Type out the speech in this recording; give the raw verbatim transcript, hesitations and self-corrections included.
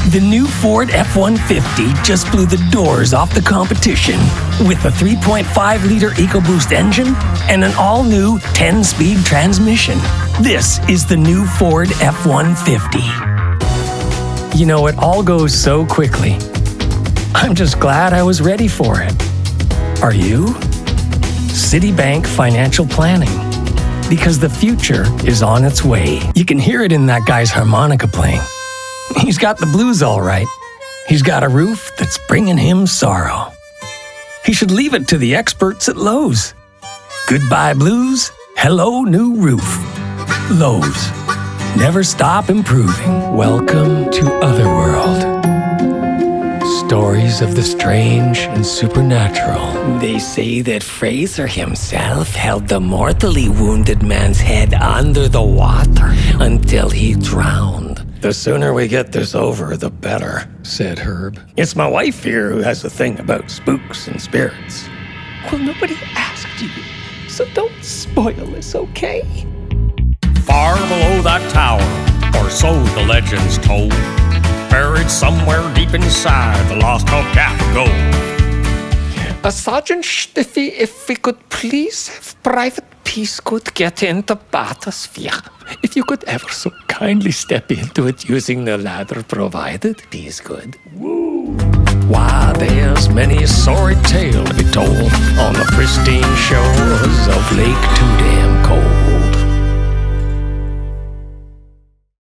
The new Ford F one fifty just blew the doors off the competition with a three point five liter EcoBoost engine and an all-new ten-speed transmission. This is the new Ford F one fifty. You know, it all goes so quickly. I'm just glad I was ready for it. Are you? Citibank Financial Planning. Because the future is on its way. You can hear it in that guy's harmonica playing. He's got the blues all right. He's got a roof that's bringing him sorrow. He should leave it to the experts at Lowe's. Goodbye blues, hello new roof. Lowe's. Never stop improving. Welcome to Otherworld. Stories of the strange and supernatural. They say that Fraser himself held the mortally wounded man's head under the water until he drowned. The sooner we get this over, the better, said Herb. It's my wife here who has a thing about spooks and spirits. Well, nobody asked you, so don't spoil this, okay? Far below that tower, or so the legends told, buried somewhere deep inside the lost hubcap of gold. Uh, Sergeant Stiffy, if we could please have Private Peacegood get into Bathysphere. If you could ever so kindly step into it using the ladder provided, Peacegood. Woo! Why, there's many a sordid tale to be told on the pristine shores of Lake Too Damn Cold.